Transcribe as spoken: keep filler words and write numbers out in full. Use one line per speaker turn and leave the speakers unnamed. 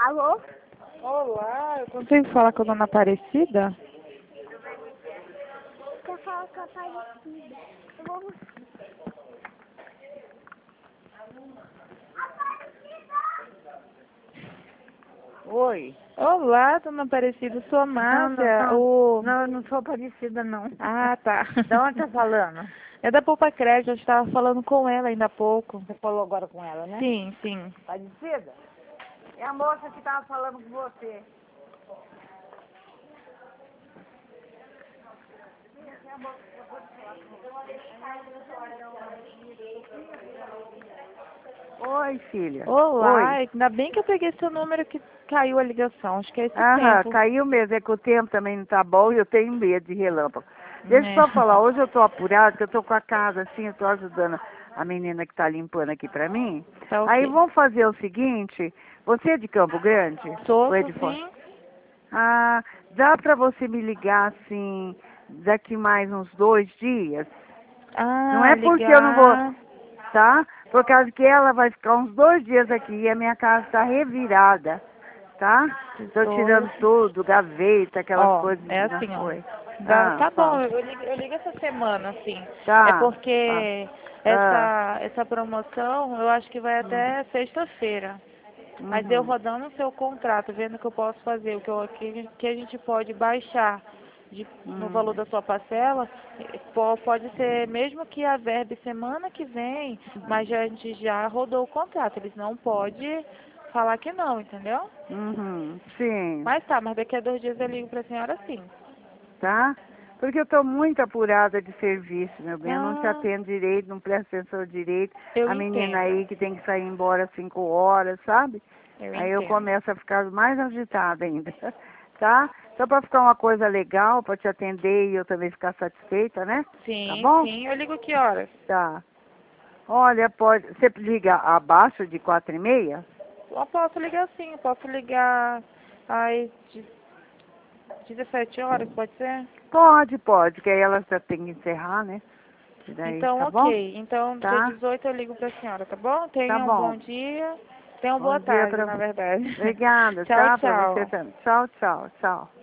Alô?
Olá, eu consigo falar com a dona Aparecida?
Quer falar com a Aparecida? Eu vou... Oi.
Olá, dona Aparecida, sou a
Não, não,
Márcia.
não.
O...
Não, eu não sou Aparecida, não.
Ah, tá.
Da onde tá falando?
É da Poupa Crédito, eu estava falando com ela ainda há pouco.
Você falou agora com ela, né?
Sim, sim.
Aparecida? É a moça que tava falando com você. Oi, filha.
Olá,
Oi.
ainda bem que eu peguei seu número que caiu a ligação, acho que é esse
Aham,
tempo.
caiu mesmo. É que o tempo também não tá bom e eu tenho medo de relâmpago. Deixa eu
É.
só falar, hoje eu tô apurada, que eu tô com a casa assim, eu tô ajudando a menina que tá limpando aqui pra mim.
Tá
Aí
ok.
vamos fazer o seguinte, você é de Campo Grande?
Sou,
Ou é
sou
de fora?
sim.
Ah, dá pra você me ligar assim, daqui mais uns dois dias? Não
Ah,
é porque eu não vou,
ligar.
tá? Por causa que ela vai ficar uns dois dias aqui e a minha casa tá revirada, tá? Tô
Dois.
tirando tudo, gaveta, aquelas
Ó,
coisas
é
de
assim, ó.
Oi.
Dá-
Ah,
tá bom,
fala.
eu ligo, eu ligo essa semana, assim. É
Tá. Ah,
porque
ah,
essa, essa promoção eu acho que vai
hum,
até sexta-feira. Mas eu
uhum,
rodando o seu contrato, vendo o que eu posso fazer, o que, eu, que, que a gente pode baixar de, no
hum,
valor da sua parcela, eh, po- pode ser mesmo que a verbe semana que vem, mas já, a gente já rodou o contrato. Eles não podem falar que não, entendeu?
uhum, sim,
Mas tá, mas daqui a dois dias eu ligo pra senhora sim.
tá? Porque eu tô muito apurada de serviço, meu bem. Eu não te
Ah,
atendo direito, não presto atenção direito.
eu
A menina
entendo,
aí que tem que sair embora às cinco horas, sabe?
eu
Aí eu
entendo.
começo a ficar mais agitada ainda, tá? Só pra ficar uma coisa legal, pra te atender e eu também ficar satisfeita, né? Tá
Sim,
bom?
sim, eu ligo que horas?
Tá. Olha, pode. Você liga abaixo de quatro e meia?
Eu posso ligar sim, eu posso ligar às de- dezessete horas, pode ser?
Pode, pode, que aí ela já tem que encerrar, né? E daí,
Então,
tá bom?
ok. Então, dia
Tá?
dezoito eu ligo pra senhora, tá bom?
Tá
Tenha um bom
bom.
dia. Tenha uma
Bom
boa
dia
tarde,
pra
na
você.
verdade.
Obrigada,
Tchau,
tá? Pra você
tchau.
também. Tchau, tchau, tchau.